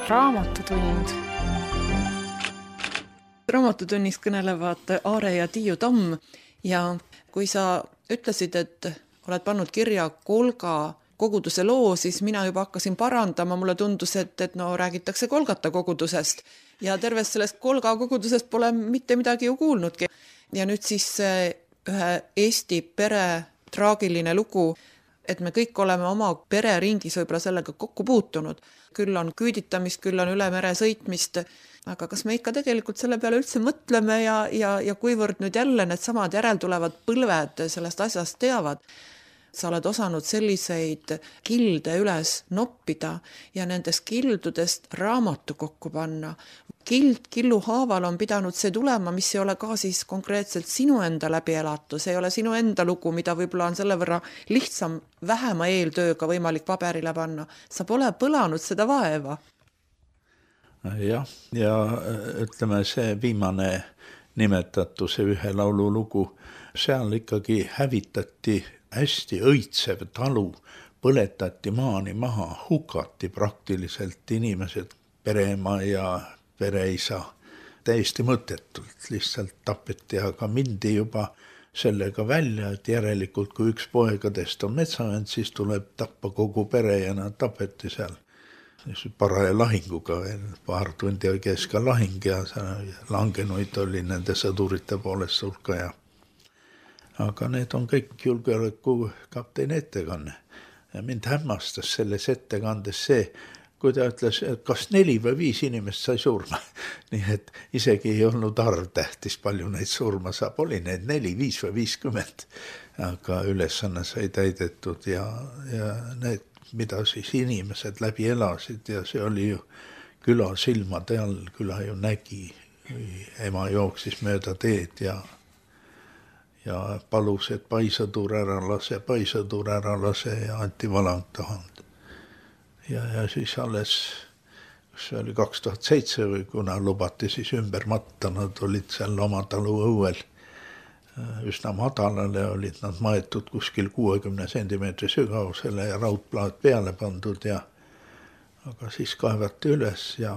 raamatutund. Raamatutunnis kõnelevad Aare ja Tiiu Tamm ja kui sa ütlesid, et oled pannud kirja Kolga koguduse loo, siis mina juba hakkasin parandama, mulle tundus, et no räägitakse Kolgata kogudusest ja tervest sellest Kolga kogudusest pole mitte midagi ju kuulnudki. Ja nüüd siis ühe Eesti pere traagiline lugu, et me kõik oleme oma pereringis võib-olla sellega kokku puutunud. Küll on küüditamist, küll on üle mere sõitmist, aga kas me ikka tegelikult selle peale üldse mõtleme ja kuivõrd nüüd jälle need samad järeltulevad põlved sellest asjast teavad? Sa oled osanud selliseid kilde üles noppida ja nendest kildudest raamatu kokku panna. Kild killu haaval on pidanud see tulema, mis ei ole ka siis konkreetselt sinu enda läbi elatud, see ei ole sinu enda lugu, mida võib-olla on selle võrra lihtsam vähema eeltööga võimalik paberile panna. Sa pole põlanud seda vaeva. Jah, ja ütleme see viimane nimetatud, see ühe laulu lugu, seal ikkagi hävitati hästi õitsev talu, põletati maani maha, hukati praktiliselt inimesed, pereema ja pereisa, täiesti mõttetult lihtsalt tapeti, aga mindi juba sellega välja, et järelikult kui üks poegadest on metsavend, siis tuleb tappa kogu pere ja nad tapeti seal. Paraja lahinguga veel, paar tundi käis ka lahing ja langenuid oli nende sõdurite poolest hulka ja aga need on kõik julgeoleku kapteeni ettekanne. Ja mind hämmastas selles ettekandes see, kui ta ütles, et kas 4 või 5 inimest sai surma. Nii et isegi ei olnud arv tähtis, palju neid surma saab. Oli neid 4, 5 või 50, aga ülesanne sai täidetud ja need, mida siis inimesed läbi elasid ja see oli ju küla silmade all, küla ju nägi. Ema jooksis mööda teed ja palus, et paisatuur ära lase ja anti valang tahand. Ja siis alles, see oli 2007 või kuna lubati siis ümber matta, nad olid seal oma talu õuel üsna madalale, olid nad maetud kuskil 60 sentimeetri sügavusele ja raudplaat peale pandud aga siis kaevati üles ja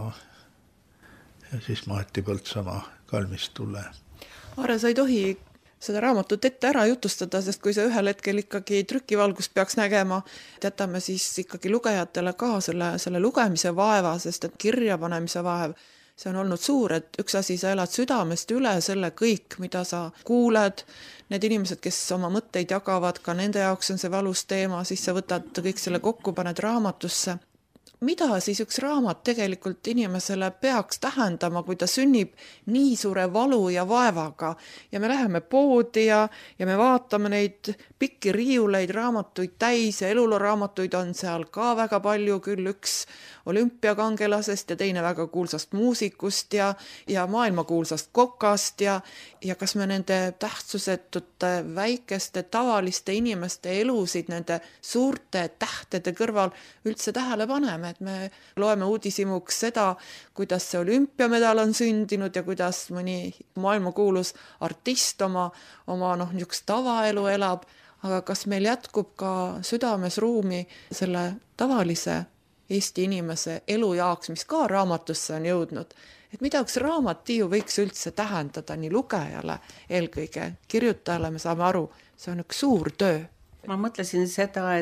siis maeti Põltsamaa kalmistule. Aare, sa ei tohi seda raamatut ette ära jutustada, sest kui see ühel hetkel ikkagi trükivalgust peaks nägema, jätame siis ikkagi lugejatele ka selle lugemise vaeva, sest et kirja panemise vaev, see on olnud suur, et üks asi, sa elad südamest üle selle kõik, mida sa kuuled, need inimesed, kes oma mõtteid jagavad, ka nende jaoks on see valus teema, siis sa võtad kõik selle kokku, paned raamatusse. Mida siis üks raamat tegelikult inimesele peaks tähendama, kui ta sünnib nii suure valu ja vaevaga ja me läheme poodi ja me vaatame neid pikki riiuleid raamatuid täis ja elulooraamatuid on seal ka väga palju, küll üks olümpiakangelasest ja teine väga kuulsast muusikust ja maailmakuulsast kokast ja kas me nende tähtsusetute väikeste tavaliste inimeste elusid nende suurte tähtede kõrval üldse tähele paneme, et me loeme uudisimuks seda, kuidas see olümpiamedal on sündinud ja kuidas mõni maailmakuulus artist oma niisugust tavaelu elab, aga kas meil jätkub ka südames ruumi selle tavalise Eesti inimese elu jaoks, mis ka raamatusse on jõudnud, et mida üks raamat Tiiu võiks üldse tähendada nii lugejale, eelkõige kirjutajale, me saame aru, see on üks suur töö. Ma mõtlesin seda,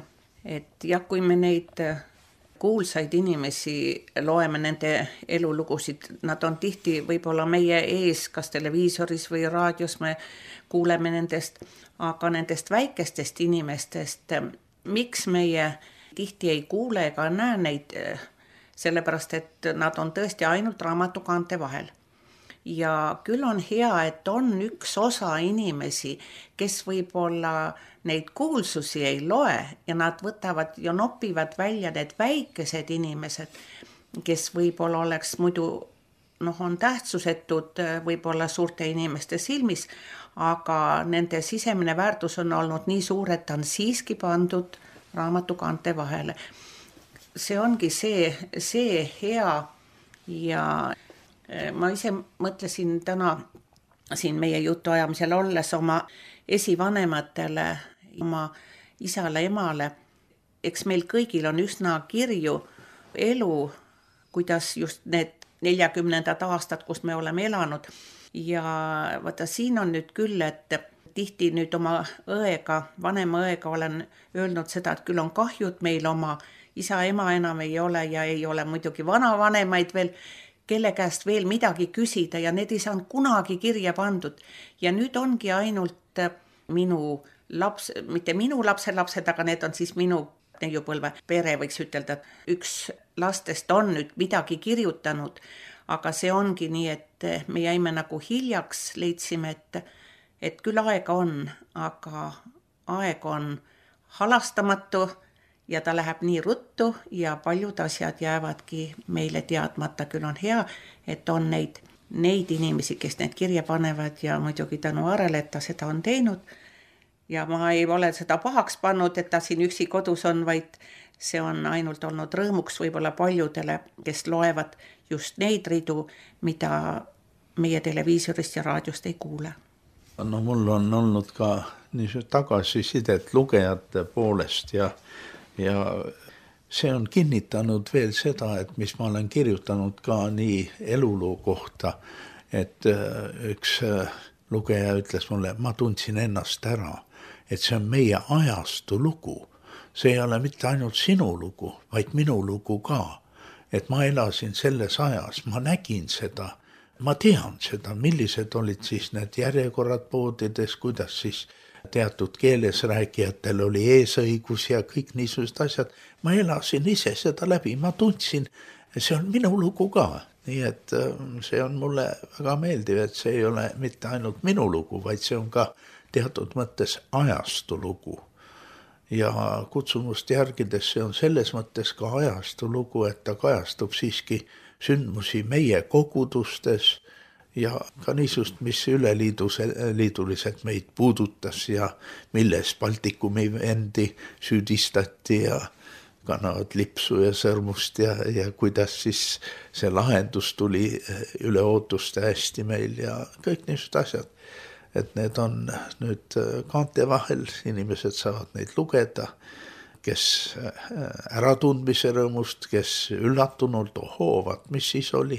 et kui me neid kuulsaid inimesi loeme nende elulugusid, nad on tihti võib-olla meie ees, kas televiisoris või raadios me kuuleme nendest, aga nendest väikestest inimestest, miks meie tihti ei kuule ega näe neid, sellepärast et nad on tõesti ainult raamatukaante vahel. Ja küll on hea, et on üks osa inimesi, kes võib-olla neid kuulsusi ei loe ja nad võtavad ja nopivad välja need väikesed inimesed, kes võib-olla oleks muidu, on tähtsusetud võib-olla suurte inimeste silmis, aga nende sisemine väärtus on olnud nii suur, et on siiski pandud raamatukaante vahele. See ongi see hea ja ma ise mõtlesin täna siin meie jutu ajamisel olles oma esivanematele, oma isale, emale. Eks meil kõigil on üsna kirju elu kuidas just need 40. aastad, kus me oleme elanud. Ja vaata, siin on nüüd küll, et tihti nüüd oma õega, vanema õega olen öelnud seda, et küll on kahju, et meil oma isa, ema enam ei ole ja ei ole muidugi vanavanemaid veel, kelle käest veel midagi küsida ja need ei saanud kunagi kirja pandud. Ja nüüd ongi ainult minu laps, mitte minu lapselapsed, aga need on siis minu neiupõlve pere, võiks ütelda, et üks lastest on nüüd midagi kirjutanud, aga see ongi nii, et me jäime nagu hiljaks, leidsime, et küll aega on, aga aeg on halastamatu ja ta läheb nii ruttu ja paljud asjad jäävadki meile teadmata. Küll on hea, et on neid inimesi, kes need kirja panevad ja muidugi tänu Aarele, et ta seda on teinud. Ja ma ei ole seda pahaks pannud, et ta siin üksi kodus on, vaid see on ainult olnud rõõmuks võib-olla paljudele, kes loevad just neid ridu, mida meie televiisorist ja raadiost ei kuule. No mul on olnud ka niisugune tagasisidet lugejate poolest ja see on kinnitanud veel seda, et mis ma olen kirjutanud ka nii eluloo kohta, et üks lugeja ütles mulle, ma tundsin ennast ära, et see on meie ajastu lugu. See ei ole mitte ainult sinu lugu, vaid minu lugu ka. Et ma elasin selles ajas, ma nägin seda, ma tean seda, millised olid siis need järjekorrad poodides, kuidas siis teatud keeles rääkijatel oli eesõigus ja kõik niisugused asjad. Ma elasin ise seda läbi, ma tundsin, see on minu lugu ka. Nii et see on mulle väga meeldiv, et see ei ole mitte ainult minu lugu, vaid see on ka teatud mõttes ajastu lugu. Ja kutsumust järgides see on selles mõttes ka ajastu lugu, et ta kajastub siiski sündmusi meie kogudustes ja ka niisugust, mis üleliiduliselt meid puudutas ja milles Baltikumi vendi süüdistati ja kannavad lipsu ja sõrmust ja kuidas siis see lahendus tuli üle ootuste hästi meil ja kõik niisugused asjad. Et need on nüüd kaante vahel, inimesed saavad neid lugeda, kes äratundmise rõõmust, kes üllatunult ohoovad, mis siis oli.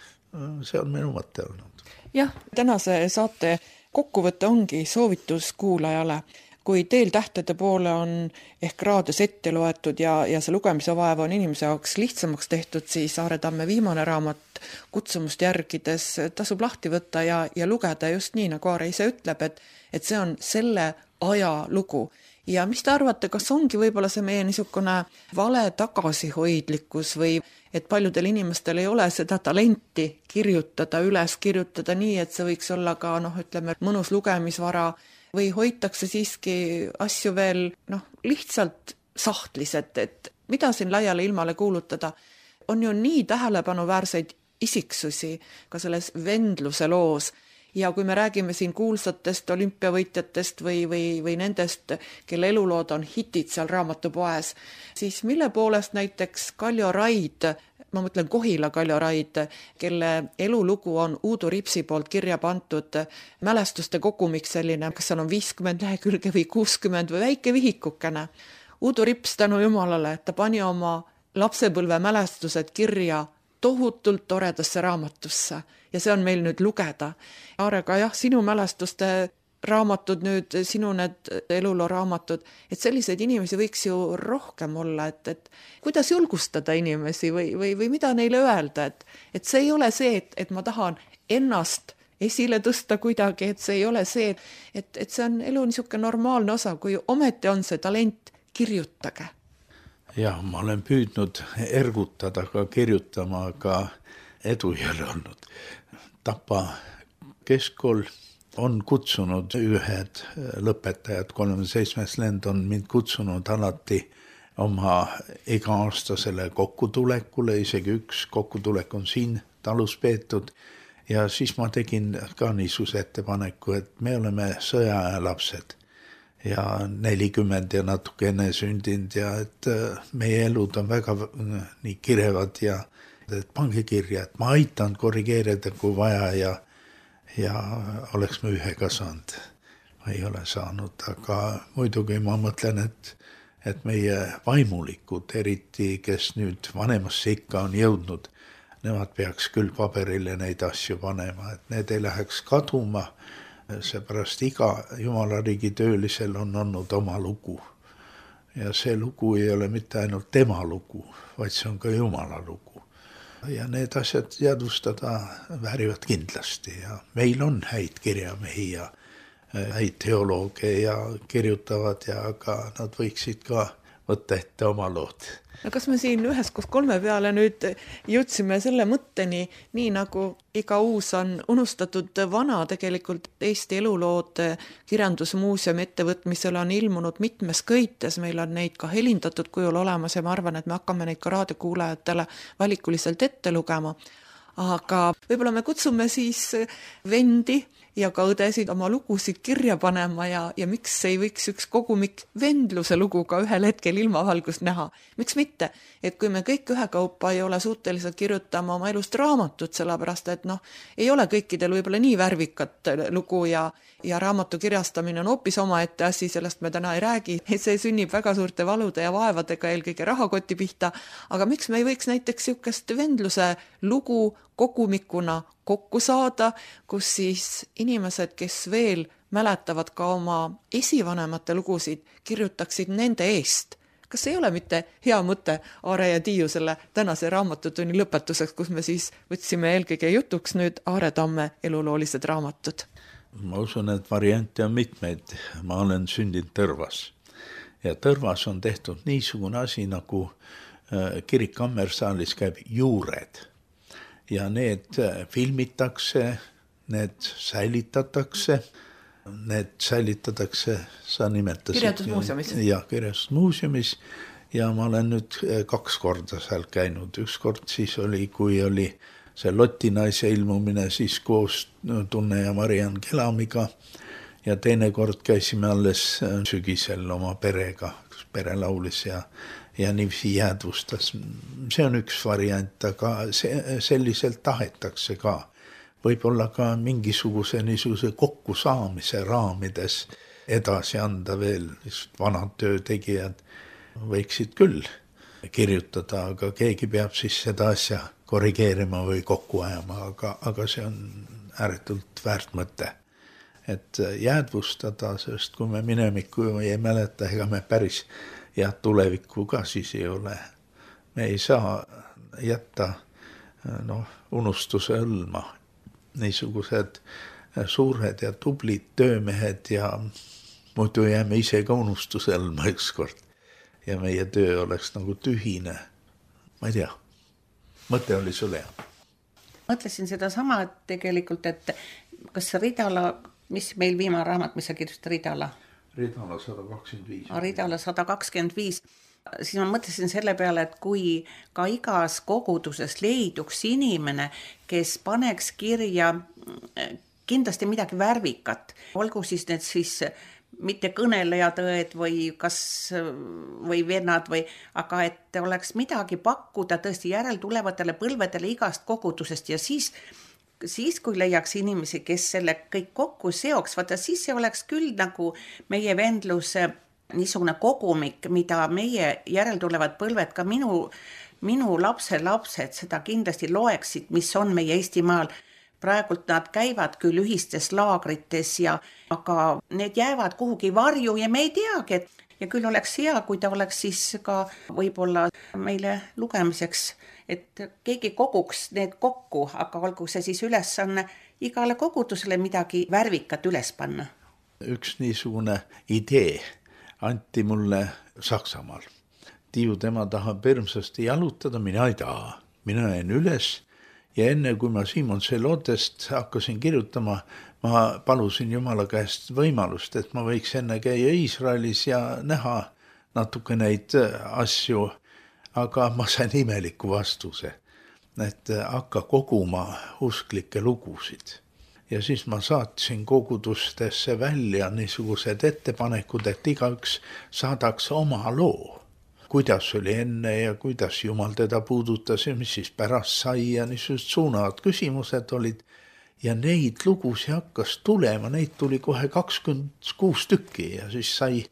See on minu mõte olnud. Jah, tänase saate kokkuvõte ongi soovitus kuulajale. Kui Teel tähtede poole on ehk raadios ette loetud ja see lugemise vaev on inimese jaoks lihtsamaks tehtud, siis Aare Tamme viimane raamat kutsumust järgides tasub lahti võtta ja lugeda just nii, nagu Aare ise ütleb, et see on selle aja lugu. Ja mis te arvate, kas ongi võib-olla see meie niisugune vale tagasihoidlikkus või et paljudel inimestel ei ole seda talenti kirjutada, üles kirjutada nii, et see võiks olla ka mõnus lugemisvara või hoitakse siiski asju veel lihtsalt sahtlis, et mida siin laiale ilmale kuulutada. On ju nii tähelepanuväärseid isiksusi ka selles vendluse loos ja kui me räägime siin kuulsatest olümpiavõitjatest või nendest, kelle elulood on hitid seal raamatupoes, siis mille poolest näiteks Kaljo Raid, ma mõtlen Kohila Kaljo Raid, kelle elulugu on Uudo Ripsi poolt kirja pandud mälestuste kogumik selline, kas seal on 50 lehekülge või 60 või väike vihikukene. Uudo Rips tänu Jumalale, ta pani oma lapsepõlve mälestused kirja tohutult toredasse raamatusse ja see on meil nüüd lugeda. Aarega jah, sinu mälestuste raamatud nüüd, sinu need eluloo raamatud, et selliseid inimesi võiks ju rohkem olla, et kuidas julgustada inimesi või mida neile öelda, et see ei ole see, et ma tahan ennast esile tõsta kuidagi, et see ei ole see, et see on elu niisugune normaalne osa, kui ometi on see talent, kirjutage. Jah, ma olen püüdnud ergutada ka kirjutama, aga edu ei ole olnud. Tapa keskkool on kutsunud ühed lõpetajad, 37. lend on mind kutsunud alati oma iga-aastasele kokkutulekule, isegi üks kokkutulek on siin talus peetud ja siis ma tegin ka niisuguse ettepaneku, et me oleme sõjaaja lapsed ja 40 ja natuke enne sündinud ja et meie elud on väga nii kirevad ja et pange kirja, et ma aitan korrigeerida, kui vaja ja oleks me ühega saanud. Ma ei ole saanud, aga muidugi ma mõtlen, et meie vaimulikud, eriti kes nüüd vanemasse ikka on jõudnud, nemad peaks küll paberile neid asju panema, et need ei läheks kaduma, seepärast iga Jumala riigi töölisel on olnud oma lugu. Ja see lugu ei ole mitte ainult tema lugu, vaid see on ka Jumala lugu. Ja need asjad jäädvustada väärivad kindlasti ja meil on häid kirjamehi ja häid teolooge ja kirjutavad ja aga nad võiksid ka võtta ette oma lood. No kas me siin üheskoos 3 peale nüüd jõudsime selle mõtteni, nii nagu iga uus on unustatud vana, tegelikult Eesti elulood kirjandusmuuseumi ettevõtmisel on ilmunud mitmes köites, meil on neid ka helindatud kujul olemas ja ma arvan, et me hakkame neid ka raadiokuulajatele valikuliselt ette lugema. Aga võib-olla me kutsume siis vendi ja ka õdesid oma lugusid kirja panema ja miks ei võiks üks kogumik vendluse lugu ka ühel hetkel ilmavalgust näha. Miks mitte? Et kui me kõik ühekaupa ei ole suutelised kirjutama oma elust raamatut, sellepärast et ei ole kõikidel võib-olla nii värvikat lugu ja raamatu kirjastamine on hoopis omaette asi, sellest me täna ei räägi. See sünnib väga suurte valude ja vaevadega eelkõige rahakoti pihta, aga miks me ei võiks näiteks niisugust vendluse lugu kogumikuna kokku saada, kus siis inimesed, kes veel mäletavad ka oma esivanemate lugusid, kirjutaksid nende eest. Kas ei ole mitte hea mõte, Aare ja Tiiu, selle tänase raamatutunni lõpetuseks, kus me siis võtsime eelkõige jutuks nüüd Aare Tamme eluloolised raamatud? Ma usun, et variante on mitmeid. Ma olen sündinud Tõrvas. Ja Tõrvas on tehtud niisugune asi, nagu kirik Kammersaalis käib juured. Ja need filmitakse, need säilitatakse, sa nimetasid. Kirjandusmuuseumis. Ja, Kirjandusmuuseumis. Ja ma olen nüüd 2 korda seal käinud. Üks kord siis oli, kui oli see Lotti naise ilmumine siis koos Tunne ja Mariann Kelamiga. Ja teine kord käisime alles sügisel oma perega, pere laulis ja niiviisi jäädvustas. See on üks variant, aga selliselt tahetakse ka. Võib-olla ka mingisuguse niisuguse kokkusaamise raamides edasi anda veel. Vanad töötegijad võiksid küll kirjutada, aga keegi peab siis seda asja korrigeerima või kokku ajama, aga see on ääretult väärt mõte. Et jäädvustada, sest kui me minemikku ei mäleta, ega me päris tulevikku ka siis ei ole. Me ei saa jätta unustuse õlma. Niisugused suured ja tublid töömehed ja muidu jääme ise ka unustuse õlma ükskord. Ja meie töö oleks nagu tühine. Ma ei tea. Mõte oli sul hea. Mõtlesin seda sama tegelikult, et kas Ridala, mis meil viimane raamat, mis sa kirjutasid Ridala? Ridala 125. Ridala 125. Siis ma mõtlesin selle peale, et kui ka igas koguduses leiduks inimene, kes paneks kirja kindlasti midagi värvikat, olgu siis need siis mitte kõnelejad õed või vennad, aga et oleks midagi pakkuda tõesti järeltulevatele põlvedele igast kogudusest ja siis kui leiaks inimesi, kes selle kõik kokku seoks, vaata siis see oleks küll nagu meie vendluse niisugune kogumik, mida meie järeltulevad põlved, ka minu lapsed seda kindlasti loeksid, mis on meie Eestimaal. Praegult nad käivad küll ühistes laagrites, aga need jäävad kuhugi varju ja me ei teagi. Ja küll oleks hea, kui ta oleks siis ka võib-olla meile lugemiseks, et keegi koguks need kokku, aga olgu see siis ülesanne igale kogudusele midagi värvikat üles panna. Üks niisugune idee anti mulle Saksamaal. Tiiu, tema tahab hirmsasti jalutada, mina ei taha. Mina jäin üles ja enne kui ma Simon Selotest hakkasin kirjutama, ma palusin Jumala käest võimalust, et ma võiks enne käia Iisraelis ja näha natuke neid asju, aga ma sain imeliku vastuse, et hakka koguma usklikke lugusid. Ja siis ma saatsin kogudustesse välja niisugused ettepanekud, et igaüks saadaks oma loo. Kuidas oli enne ja kuidas Jumal teda puudutas ja mis siis pärast sai ja niisugused suunavad küsimused olid. Ja neid lugusi hakkas tulema, neid tuli kohe 26 tükki ja siis sai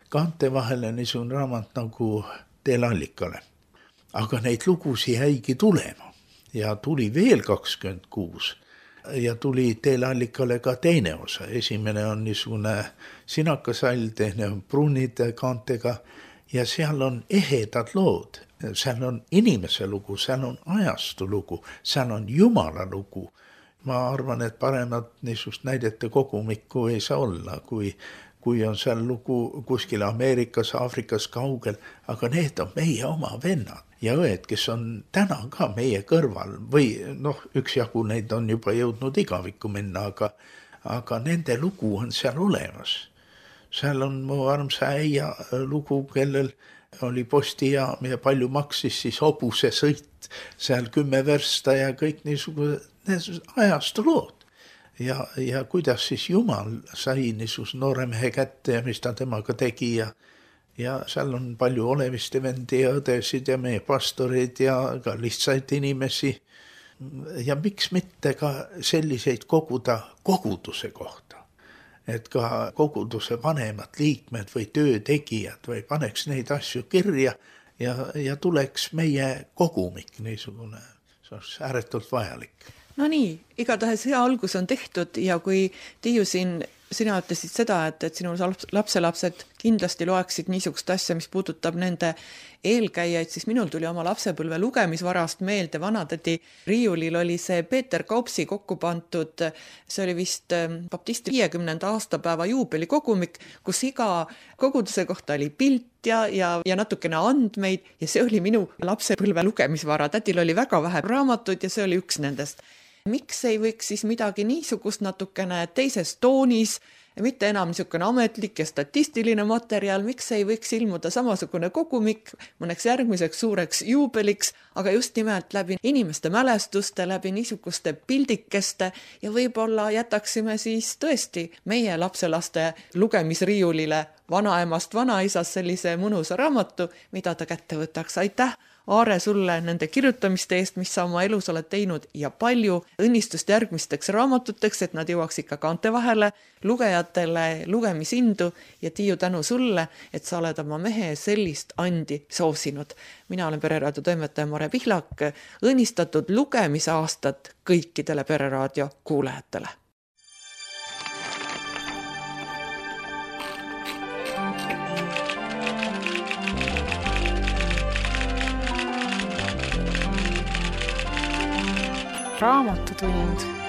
kaante vahele niisugune raamat nagu Teel allikale. Aga neid lugusid jäigi tulema ja tuli veel 26 ja tuli Teel allikale ka teine osa. Esimene on niisugune sinakasall, teine on pruunide kaantega ja seal on ehedad lood. Seal on inimese lugu, seal on ajastu lugu, seal on Jumala lugu. Ma arvan, et paremat niisugust näidete kogumikku ei saa olla, kui on seal lugu kuskil Ameerikas, Aafrikas kaugel, aga need on meie oma vennad ja õed, kes on täna ka meie kõrval või üksjagu neid on juba jõudnud igavikku minna, aga nende lugu on seal olemas. Seal on mu armsa äia lugu, kellel oli postijaam ja palju maksis siis hobuse sõit, seal 10 versta ja kõik niisugune ajastu lood. Ja kuidas siis Jumal sai niisuguse nooremehe kätte ja mis ta temaga tegi ja seal on palju oleviste vendi ja õdesid ja meie pastorid ja ka lihtsaid inimesi. Ja miks mitte ka selliseid koguda koguduse kohta. Et ka koguduse vanemad liikmed või töötegijad või paneks neid asju kirja ja tuleks meie kogumik niisugune, see on ääretult vajalik. No nii, igatahes hea algus on tehtud ja kui Tiiu siin, sina ütlesid seda, et sinu lapselapsed kindlasti loeksid niisugust asja, mis puudutab nende eelkäijaid, siis minul tuli oma lapsepõlve lugemisvarast meelde, vanatädi riiulil oli see Peeter Kaupsi kokku pandud, see oli vist baptisti 50. aastapäeva juubelikogumik, kus iga koguduse kohta oli pilt ja natukene andmeid ja see oli minu lapsepõlve lugemisvara. Tädil oli väga vähe raamatuid ja see oli üks nendest. Miks ei võiks siis midagi niisugust natukene teises toonis, mitte enam niisugune ametlik ja statistiline materjal, miks ei võiks ilmuda samasugune kogumik mõneks järgmiseks suureks juubeliks, aga just nimelt läbi inimeste mälestuste, läbi niisuguste pildikeste ja võib-olla jätaksime siis tõesti meie lapselaste lugemisriiulile vanaemast vanaisast sellise mõnusa raamatu, mida ta kätte võtaks. Aitäh, Aare, sulle nende kirjutamiste eest, mis sa oma elus oled teinud ja palju õnnistust järgmisteks raamatuteks, et nad jõuaks ikka kaante vahele lugejatele lugemisindu ja Tiiu tänu sulle, et sa oled oma mehe sellist andi soosinud. Mina olen Pereraadio toimetaja Mare Pihlak, õnnistatud lugemisaastat kõikidele Pereraadio kuulajatele. Raamatutund.